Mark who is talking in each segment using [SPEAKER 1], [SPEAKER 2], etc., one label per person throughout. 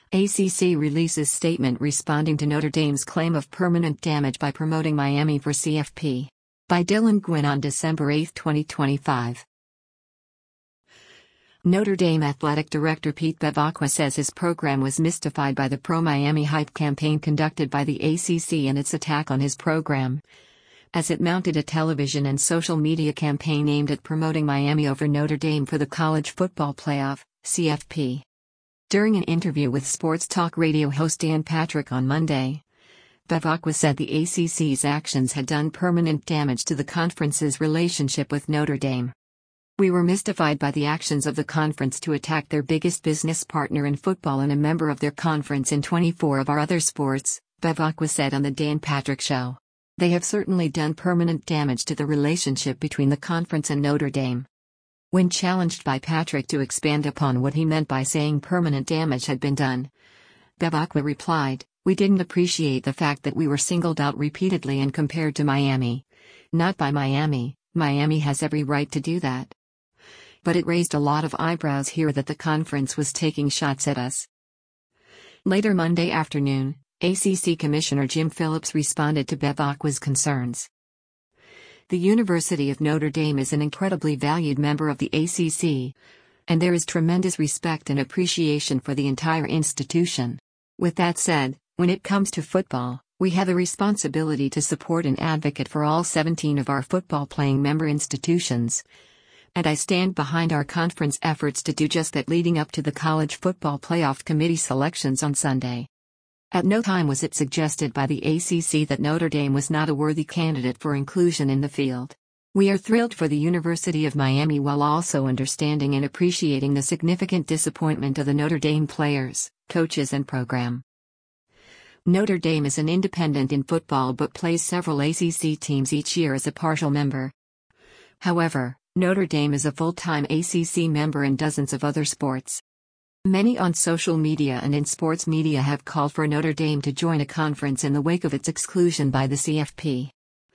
[SPEAKER 1] ACC releases statement responding to Notre Dame's claim of permanent damage by promoting Miami for CFP. By Dylan Gwynn on December 8, 2025. Notre Dame Athletic Director Pete Bevacqua says his program was mystified by the pro-Miami hype campaign conducted by the ACC and its attack on his program, as it mounted a television and social media campaign aimed at promoting Miami over Notre Dame for the College Football Playoff, CFP. During an interview with sports talk radio host Dan Patrick on Monday, Bevacqua said the ACC's actions had done permanent damage to the conference's relationship with Notre Dame. "We were mystified by the actions of the conference to attack their biggest business partner in football and a member of their conference in 24 of our other sports," Bevacqua said on the Dan Patrick Show. "They have certainly done permanent damage to the relationship between the conference and Notre Dame." When challenged by Patrick to expand upon what he meant by saying permanent damage had been done, Bevacqua replied, "We didn't appreciate the fact that we were singled out repeatedly and compared to Miami. Not by Miami, Miami has every right to do that. But it raised a lot of eyebrows here that the conference was taking shots at us." Later Monday afternoon, ACC Commissioner Jim Phillips responded to Bevacqua's concerns. "The University of Notre Dame is an incredibly valued member of the ACC, and there is tremendous respect and appreciation for the entire institution. With that said, when it comes to football, we have a responsibility to support and advocate for all 17 of our football-playing member institutions, and I stand behind our conference efforts to do just that leading up to the College Football Playoff Committee selections on Sunday." At no time was it suggested by the ACC that Notre Dame was not a worthy candidate for inclusion in the field. "We are thrilled for the University of Miami while also understanding and appreciating the significant disappointment of the Notre Dame players, coaches and program." Notre Dame is an independent in football but plays several ACC teams each year as a partial member. However, Notre Dame is a full-time ACC member in dozens of other sports. Many on social media and in sports media have called for Notre Dame to join a conference in the wake of its exclusion by the CFP.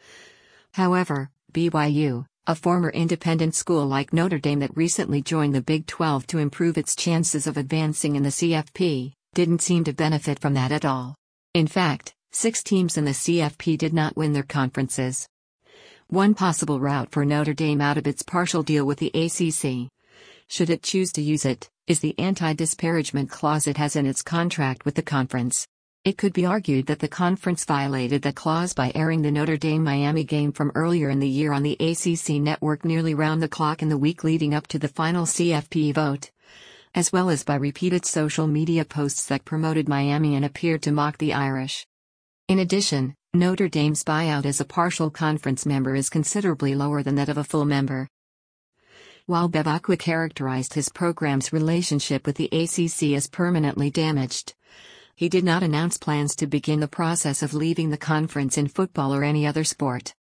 [SPEAKER 1] However, BYU, a former independent school like Notre Dame that recently joined the Big 12 to improve its chances of advancing in the CFP, didn't seem to benefit from that at all. In fact, 6 teams in the CFP did not win their conferences. One possible route for Notre Dame out of its partial deal with the ACC, should it choose to use it, is the anti-disparagement clause it has in its contract with the conference. It could be argued that the conference violated that clause by airing the Notre Dame-Miami game from earlier in the year on the ACC network nearly round the clock in the week leading up to the final CFP vote, as well as by repeated social media posts that promoted Miami and appeared to mock the Irish. In addition, Notre Dame's buyout as a partial conference member is considerably lower than that of a full member. While Bevacqua characterized his program's relationship with the ACC as permanently damaged, he did not announce plans to begin the process of leaving the conference in football or any other sport.